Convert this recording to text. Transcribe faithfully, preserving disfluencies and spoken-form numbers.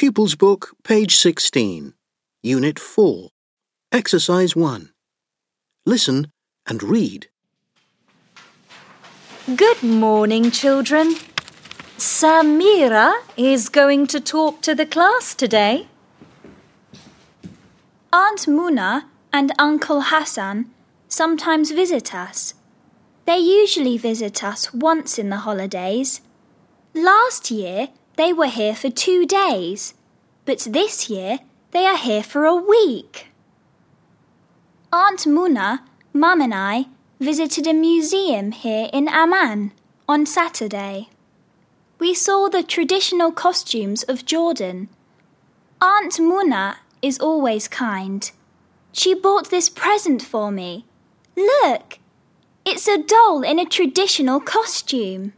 Pupils Book, page sixteen, Unit four, Exercise one. Listen and read. Good morning, children. Samira is going to talk to the class today. Aunt Muna and Uncle Hassan sometimes visit us. They usually visit us once in the holidays. Last year, they were here for two days, but this year they are here for a week. Aunt Muna, Mum and I visited a museum here in Amman on Saturday. We saw the traditional costumes of Jordan. Aunt Muna is always kind. She bought this present for me. Look! It's a doll in a traditional costume.